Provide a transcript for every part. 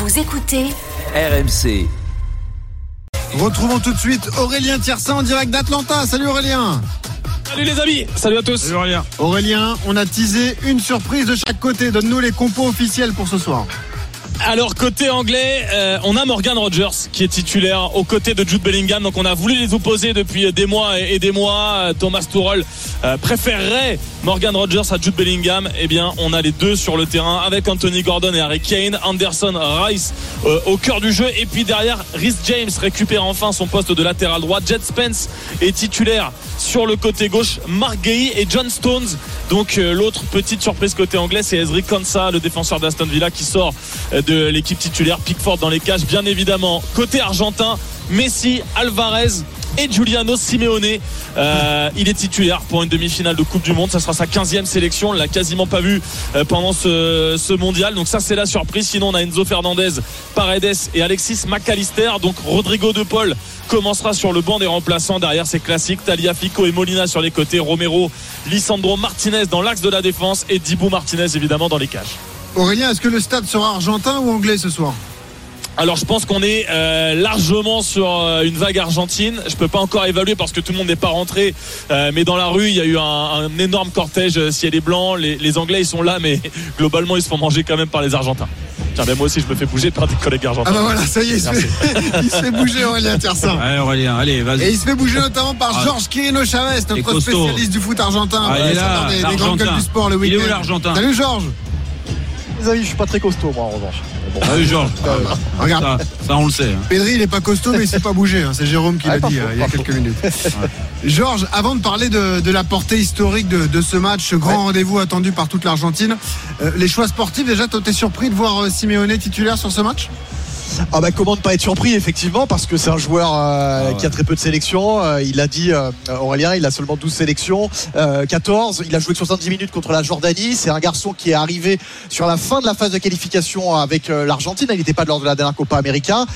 Vous écoutez RMC. Retrouvons tout de suite Aurélien Tiersin en direct d'Atlanta. Salut Aurélien. Salut les amis, salut à tous. Salut Aurélien. Aurélien, on a teasé une surprise de chaque côté. Donne-nous les compos officiels pour ce soir. Alors côté anglais, on a Morgan Rogers qui est titulaire aux côtés de Jude Bellingham. Donc on a voulu les opposer depuis des mois et des mois. Thomas Tuchel préférerait Morgan Rogers à Jude Bellingham. Eh bien on a les deux sur le terrain avec Anthony Gordon et Harry Kane. Anderson, Rice au cœur du jeu. Et puis derrière, Reece James récupère enfin son poste de latéral droit. Jed Spence est titulaire sur le côté gauche. Mark Guéhi et John Stones. Donc l'autre petite surprise côté anglais, c'est Ezri Konsa, le défenseur d'Aston Villa, qui sort de l'équipe titulaire. Pickford dans les cages, bien évidemment. Côté argentin, Messi, Alvarez et Giuliano Simeone. Il est titulaire pour une demi-finale de Coupe du Monde. Ça sera sa 15e sélection. On l'a quasiment pas vu pendant ce mondial. Donc ça, c'est la surprise. Sinon, on a Enzo Fernandez, Paredes et Alexis McAllister. Donc Rodrigo De Paul commencera sur le banc des remplaçants. Derrière, c'est classique. Tagliafico et Molina sur les côtés. Romero, Lisandro Martinez dans l'axe de la défense et Dibu Martinez évidemment dans les cages. Aurélien, est-ce que le stade sera argentin ou anglais ce soir ? Alors je pense qu'on est largement sur une vague argentine. Je peux pas encore évaluer parce que tout le monde n'est pas rentré, mais dans la rue il y a eu un énorme cortège ciel et blanc. Les Anglais ils sont là, mais globalement ils se font manger quand même par les Argentins. Tiens, ben moi aussi je me fais bouger par des collègues argentins. Ah bah voilà, ça y est, il se fait bouger Aurélien Tiersin. Allez Aurélien, allez, vas-y. Et il se fait bouger notamment par Georges Quirino Chavez, notre spécialiste du foot argentin. Il est là, des grandes gueules du sport le week-end. Il est où l'Argentin ? Salut Georges. Les amis, je suis pas très costaud moi en revanche. Bon. Salut Georges. Regarde, ça on le sait. Pedri il est pas costaud mais il s'est pas bougé. C'est Jérôme qui l'a dit il y a quelques minutes. Georges, avant de parler de la portée historique de ce match, ce grand rendez-vous attendu par toute l'Argentine, les choix sportifs, déjà t'es surpris de voir Simeone titulaire sur ce match ? Ah bah comment ne pas être surpris effectivement, parce que c'est un joueur qui a très peu de sélections. Il a dit Aurélien, il a seulement 12 sélections, 14. Il a joué que 70 minutes contre la Jordanie. C'est un garçon qui est arrivé sur la fin de la phase de qualification avec l'Argentine. Il n'était pas lors de la dernière Copa América.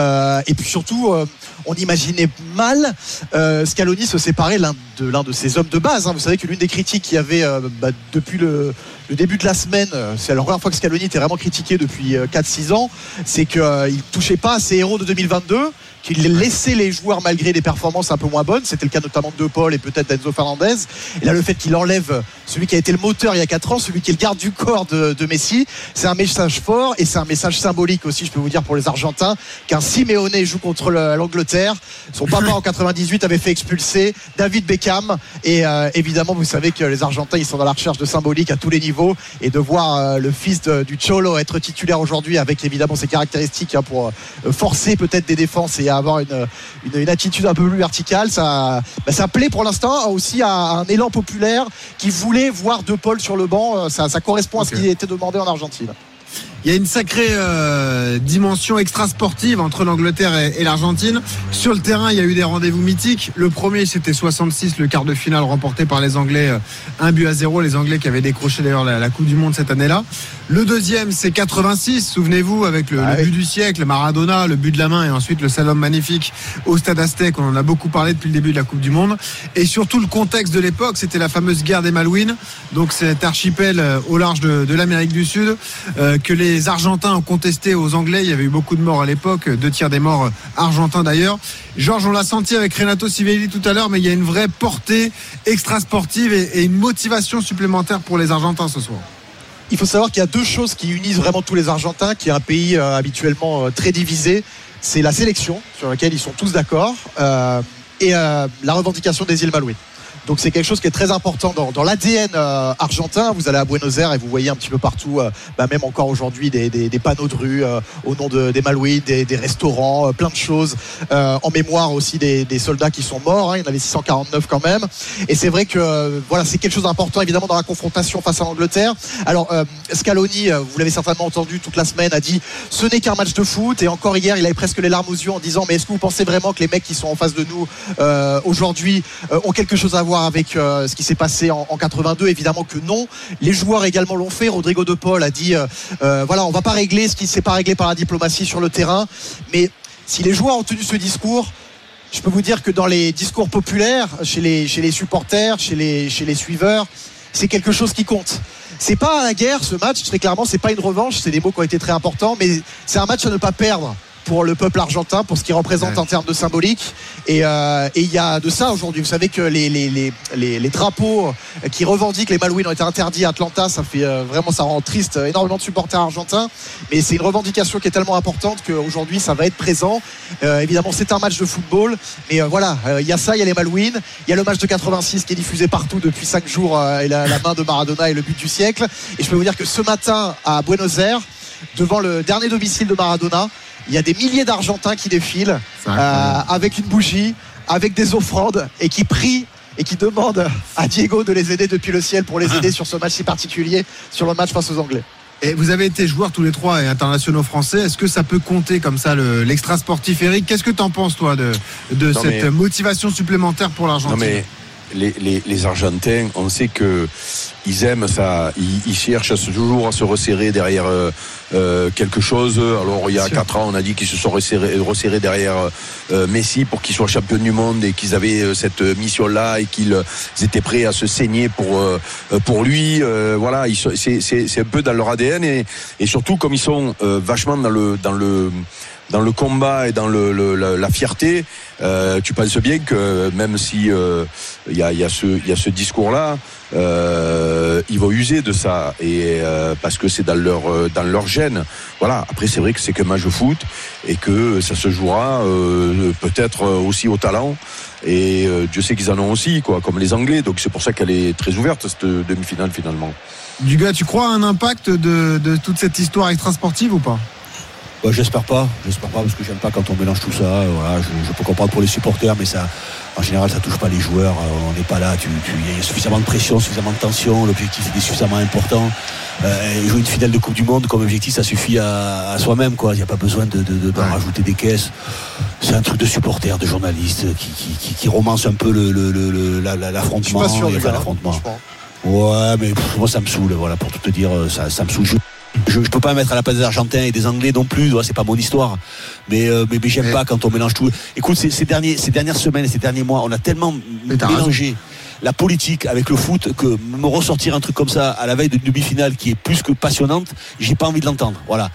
Et puis surtout, on imaginait mal Scaloni se séparer l'un de ses hommes de base. Vous savez que l'une des critiques qu'il y avait depuis le début de la semaine, c'est la première fois que Scaloni était vraiment critiqué depuis 4-6 ans, c'est qu'il ne touchait pas à ses héros de 2022, qu'il laissait les joueurs malgré des performances un peu moins bonnes. C'était le cas notamment de De Paul et peut-être d'Enzo Fernandez. Et là, le fait qu'il enlève celui qui a été le moteur il y a 4 ans, celui qui est le garde du corps de Messi, c'est un message fort et c'est un message symbolique aussi, je peux vous dire, pour les Argentins, qu'un Simeone joue contre l'Angleterre. Son papa en 98 avait fait expulser David Beckham et évidemment vous savez que les Argentins ils sont dans la recherche de symbolique à tous les niveaux, et de voir le fils du Cholo être titulaire aujourd'hui avec évidemment ses caractéristiques pour forcer peut-être des défenses et avoir une attitude un peu plus verticale, ça plaît pour l'instant aussi à un élan populaire qui voulait voir De Paul sur le banc. Ça correspond à ce qui était demandé en Argentine. Il y a une sacrée dimension extra-sportive entre l'Angleterre et l'Argentine. Sur le terrain, il y a eu des rendez-vous mythiques. Le premier, c'était 66, le quart de finale remporté par les Anglais, 1-0. Les Anglais qui avaient décroché d'ailleurs la Coupe du Monde cette année-là. Le deuxième, c'est 86, souvenez-vous, avec le but du siècle, Maradona, le but de la main et ensuite le slalom magnifique au Stade Aztèque. On en a beaucoup parlé depuis le début de la Coupe du Monde. Et surtout, le contexte de l'époque, c'était la fameuse guerre des Malouines. Donc cet archipel au large de l'Amérique du Sud que les Argentins ont contesté aux Anglais. Il y avait eu beaucoup de morts à l'époque, 2/3 des morts argentins d'ailleurs. Georges, on l'a senti avec Renato Sivelli tout à l'heure, mais il y a une vraie portée extra-sportive et une motivation supplémentaire pour les Argentins ce soir. Il faut savoir qu'il y a deux choses qui unissent vraiment tous les Argentins, qui est un pays habituellement très divisé. C'est la sélection, sur laquelle ils sont tous d'accord, et la revendication des îles Malouines. Donc c'est quelque chose qui est très important dans l'ADN argentin. Vous allez à Buenos Aires et vous voyez un petit peu partout, même encore aujourd'hui, des panneaux de rue au nom des Malouines, des restaurants, plein de choses, en mémoire aussi des soldats qui sont morts. Il y en avait 649 quand même. Et c'est vrai que voilà, c'est quelque chose d'important évidemment dans la confrontation face à l'Angleterre. Alors Scaloni, vous l'avez certainement entendu toute la semaine, a dit ce n'est qu'un match de foot. Et encore hier, il avait presque les larmes aux yeux en disant mais est-ce que vous pensez vraiment que les mecs qui sont en face de nous aujourd'hui ont quelque chose à voir avec ce qui s'est passé en 82? Évidemment que non. Les joueurs également l'ont fait. Rodrigo De Paul a dit voilà, on va pas régler ce qui s'est pas réglé par la diplomatie sur le terrain. Mais si les joueurs ont tenu ce discours, je peux vous dire que dans les discours populaires, chez les supporters, chez les suiveurs, c'est quelque chose qui compte. c'est pas la guerre ce match, très clairement, c'est pas une revanche, c'est des mots qui ont été très importants, mais c'est un match à ne pas perdre pour le peuple argentin, pour ce qu'il représente en termes de symbolique. Et il y a de ça aujourd'hui. Vous savez que les drapeaux qui revendiquent les Malouines ont été interdits à Atlanta. Ça fait vraiment, ça rend triste énormément de supporters argentins. Mais c'est une revendication qui est tellement importante qu'aujourd'hui ça va être présent. Évidemment, c'est un match de football. Mais voilà, il y a ça, il y a les Malouines. Il y a le match de 86 qui est diffusé partout depuis 5 jours et la main de Maradona est le but du siècle. Et je peux vous dire que ce matin à Buenos Aires, devant le dernier domicile de Maradona, il y a des milliers d'Argentins qui défilent avec une bougie, avec des offrandes et qui prient et qui demandent à Diego de les aider depuis le ciel pour les aider sur ce match si particulier, sur le match face aux Anglais. Et vous avez été joueurs tous les trois et internationaux français. Est-ce que ça peut compter comme ça l'extra sportif, Eric? Qu'est-ce que tu en penses toi de cette motivation supplémentaire pour l'Argentine? Non mais les Argentins, on sait que ils aiment ça, ils cherchent toujours à se resserrer derrière quelque chose. Alors il y a 4 ans on a dit qu'ils se sont resserrés derrière Messi pour qu'il soit champion du monde et qu'ils avaient cette mission là et qu'ils étaient prêts à se saigner pour lui. Voilà, c'est un peu dans leur ADN et surtout comme ils sont vachement dans le combat et dans la fierté, tu penses bien que même si il y a ce discours là, ils vont user de ça et parce que c'est dans leur gène. Voilà. Après c'est vrai que c'est qu'un match de foot et que ça se jouera peut-être aussi au talent et Dieu sait qu'ils en ont aussi quoi, comme les Anglais. Donc c'est pour ça qu'elle est très ouverte cette demi-finale finalement. Dugas, tu crois à un impact de toute cette histoire extrasportive ou pas? J'espère pas parce que j'aime pas quand on mélange tout ça. Voilà, je peux comprendre pour les supporters, mais ça, en général, ça touche pas les joueurs. On n'est pas là. Il y a suffisamment de pression, suffisamment de tension. L'objectif est suffisamment important. Jouer une finale de Coupe du Monde comme objectif, ça suffit à soi-même, quoi. Il n'y a pas besoin d'en rajouter des caisses. C'est un truc de supporters, de journalistes qui romance un peu l'affrontement. Je suis pas sûr de l'affrontement. Ouais, mais moi ça me saoule. Voilà, pour tout te dire, ça me saoule. Je peux pas me mettre à la place des Argentins et des Anglais non plus, c'est pas mon histoire. Mais j'aime pas quand on mélange tout. Écoute, ces dernières semaines et ces derniers mois, on a tellement mélangé la politique avec le foot que me ressortir un truc comme ça à la veille d'une demi-finale qui est plus que passionnante, j'ai pas envie de l'entendre. Voilà.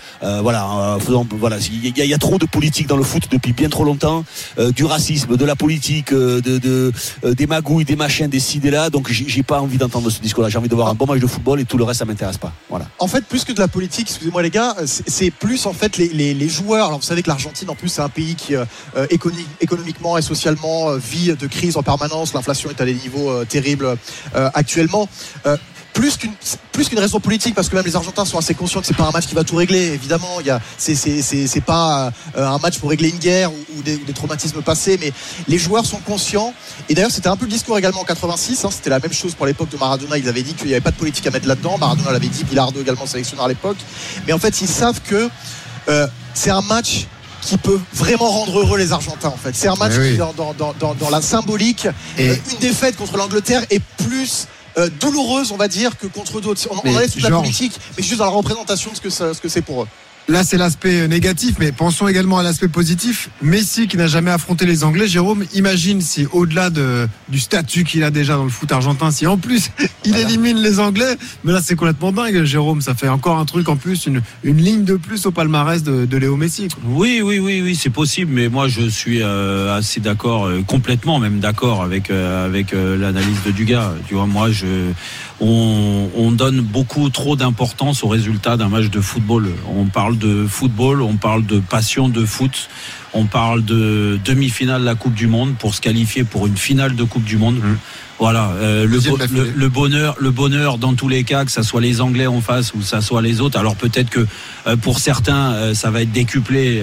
Il y a trop de politique dans le foot depuis bien trop longtemps, du racisme, de la politique, des magouilles, des machins, des ci, des là. Donc j'ai pas envie d'entendre ce discours-là. J'ai envie de voir un bon match de football et tout le reste ça m'intéresse pas. Voilà. En fait, plus que de la politique, excusez-moi les gars, c'est plus en fait les joueurs. Alors vous savez que l'Argentine en plus c'est un pays qui économiquement et socialement vit de crise en permanence. L'inflation est à des niveaux terribles actuellement. Plus qu'une raison politique, parce que même les Argentins sont assez conscients que c'est pas un match qui va tout régler. Évidemment, c'est pas un match pour régler une guerre ou des traumatismes passés, mais les joueurs sont conscients. Et d'ailleurs, c'était un peu le discours également en 86. C'était la même chose pour l'époque de Maradona. Ils avaient dit qu'il n'y avait pas de politique à mettre là-dedans. Maradona l'avait dit, Bilardo également sélectionneur à l'époque. Mais en fait, ils savent que c'est un match qui peut vraiment rendre heureux les Argentins en fait. C'est un match qui dans la symbolique, une défaite contre l'Angleterre est plus douloureuse on va dire que contre d'autres. On enlève toute la politique, mais juste dans la représentation de ce que c'est pour eux. Là c'est l'aspect négatif, mais pensons également à l'aspect positif. Messi qui n'a jamais affronté les Anglais, Jérôme, imagine si au-delà du statut qu'il a déjà dans le foot argentin, si en plus il élimine les Anglais, mais là c'est complètement dingue Jérôme, ça fait encore un truc en plus, une ligne de plus au palmarès de Léo Messi quoi. Oui, c'est possible, mais moi je suis assez d'accord, complètement même d'accord avec l'analyse de Dugas. Tu vois, moi on donne beaucoup trop d'importance au résultat d'un match de football. On parle de football, on parle de passion de foot, on parle de demi-finale de la Coupe du Monde pour se qualifier pour une finale de Coupe du Monde. Voilà, le bonheur dans tous les cas, que ça soit les Anglais en face ou ça soit les autres. Alors peut-être que pour certains ça va être décuplé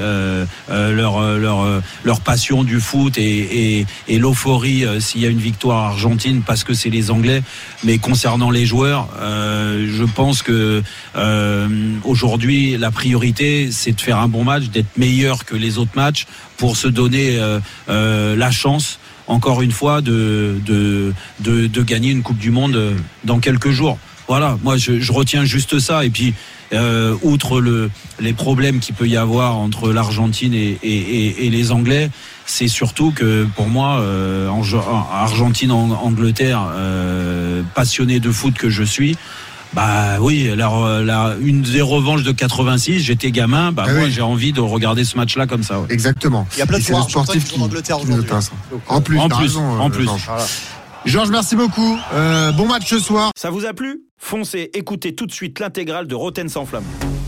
leur passion du foot et l'euphorie s'il y a une victoire argentine parce que c'est les Anglais. Mais concernant les joueurs, je pense que aujourd'hui la priorité c'est de faire un bon match, d'être meilleur que les autres matchs pour se donner la chance encore une fois de gagner une Coupe du Monde dans quelques jours. Voilà, moi je retiens juste ça. Et puis outre les problèmes qu'il peut y avoir entre l'Argentine et les Anglais, c'est surtout que pour moi Argentine-Angleterre, passionné de foot que je suis, Bah oui, alors une des revanches de 86, j'étais gamin, moi oui. j'ai envie de regarder ce match-là comme ça. Ouais. Exactement. Il y a plein de c'est le joueurs sportif qui sont en Angleterre qui nous aujourd'hui. passe. Donc, En plus, Georges. Voilà. Georges, merci beaucoup. Bon match ce soir. Ça vous a plu ? Foncez, écoutez tout de suite l'intégrale de Roten sans flamme.